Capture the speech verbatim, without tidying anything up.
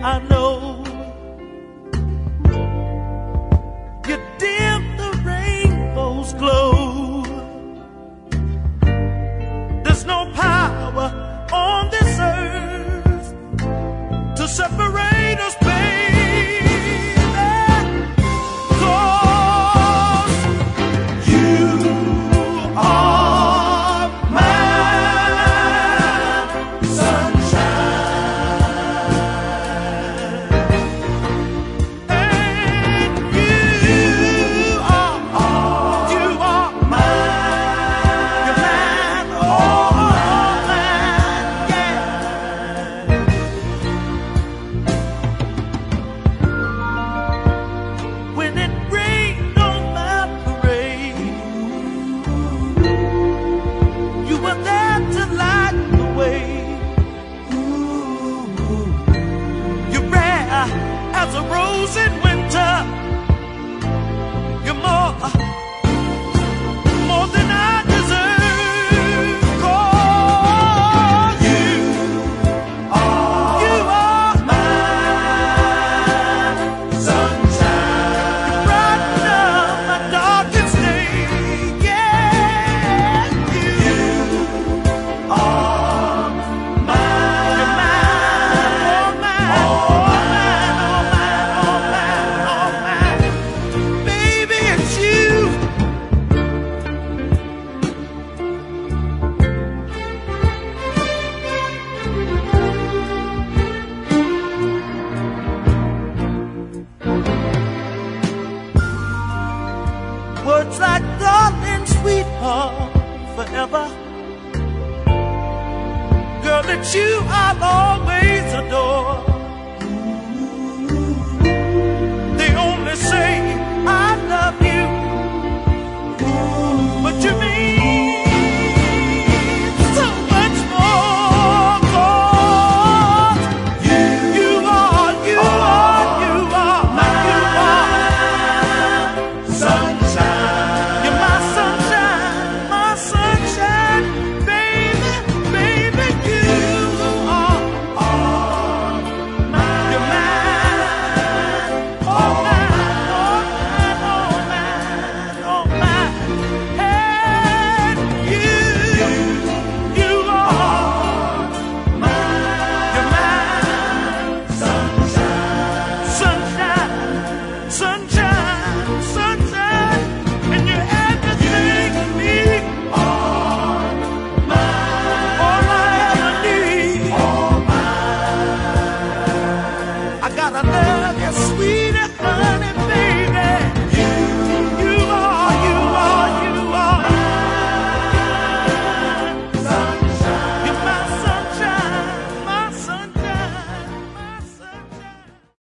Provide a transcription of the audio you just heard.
I know you dim the rainbow's glow. There's no power on this earth to separate us, baby, 'cause you are my sunshine, and you are, you are mine, you're mine, oh mine, yeah. When it rained on my parade, you were there to light the way. You're rare as a rose in winter. You're more, more than I deserve. 'Cause you are, you are my sunshine. You brighten up my darkest day. Yeah, you are mine. You're mine, all mine, all mine, all mine, all mine, all mine. Baby, it's you. Words like darling, sweetheart, forever. Girl, it's you I'll always